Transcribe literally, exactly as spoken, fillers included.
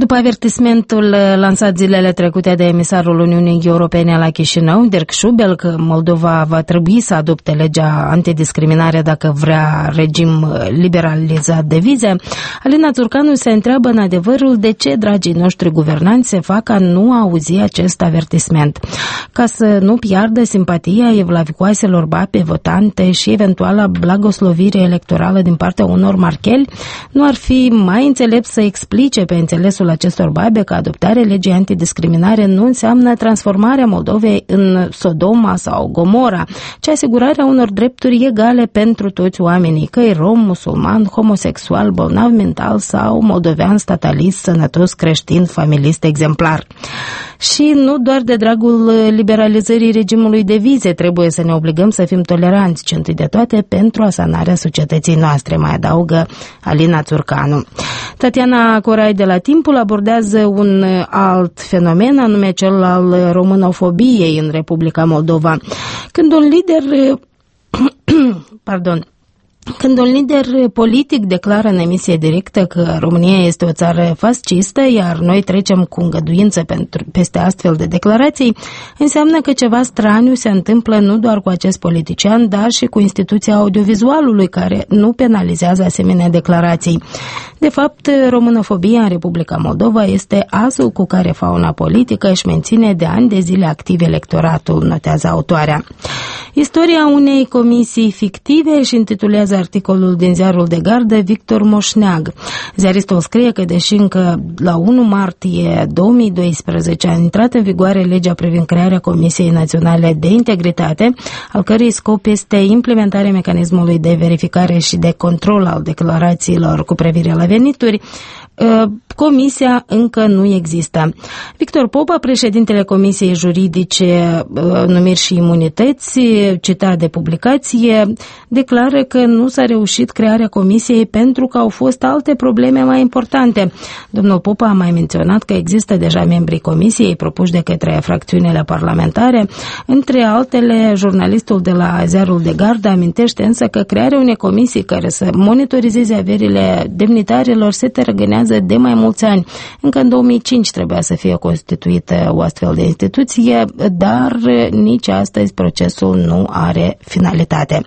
După avertismentul lansat zilele trecute de emisarul Uniunii Europene la Chișinău, Dirk Schubel, că Moldova va trebui să adopte legea antidiscriminare dacă vrea regim liberalizat de vize, Alina Țurcanu se întreabă în adevărul de ce dragii noștri guvernanți se fac a nu auzi acest avertisment. Ca să nu piardă simpatia evlavicoaselor babe votante și eventuala blagoslovire electorală din partea unor marcheli, nu ar fi mai înțelept să explice pe înțelesul acestor babe că adoptarea legii antidiscriminare nu înseamnă transformarea Moldovei în Sodoma sau Gomora, ci asigurarea unor drepturi egale pentru toți oamenii, că e rom, musulman, homosexual, bolnav mental sau moldovean statalist, sănătos, creștin, familist, exemplar. Și nu doar de dragul liberalizării regimului de vize trebuie să ne obligăm să fim toleranți, ci întâi de toate pentru asanarea societății noastre, mai adaugă Alina Țurcanu. Tatiana Corai de la Timpul abordează un alt fenomen, anume cel al românofobiei în Republica Moldova. Când un lider pardon Când un lider politic declară în emisie directă că România este o țară fascistă, iar noi trecem cu îngăduință pentru, peste astfel de declarații, înseamnă că ceva straniu se întâmplă nu doar cu acest politician, dar și cu instituția audiovizualului, care nu penalizează asemenea declarații. De fapt, românofobia în Republica Moldova este asul cu care fauna politică își menține de ani de zile activ electoratul, notează autoarea. Istoria unei comisii fictive își intitulează articolul din ziarul de gardă Victor Moșneag. Ziaristul scrie că deși încă la întâi martie două mii doisprezece a intrat în vigoare legea privind crearea Comisiei Naționale de Integritate, al cărei scop este implementarea mecanismului de verificare și de control al declarațiilor cu privire la venituri, comisia încă nu există. Victor Popa, președintele Comisiei Juridice, Numiri și Imunități, citat de publicație, declară că nu s-a reușit crearea comisiei pentru că au fost alte probleme mai importante. Domnul Popa a mai menționat că există deja membrii comisiei propuși de către fracțiunile parlamentare. Între altele, jurnalistul de la Ziarul de Gardă amintește însă că crearea unei comisii care să monitorizeze averile demnitarilor se tărăgânează de mai mulți ani. Încă în două mii cinci trebuia să fie constituită o astfel de instituție, dar nici astăzi procesul nu are finalitate.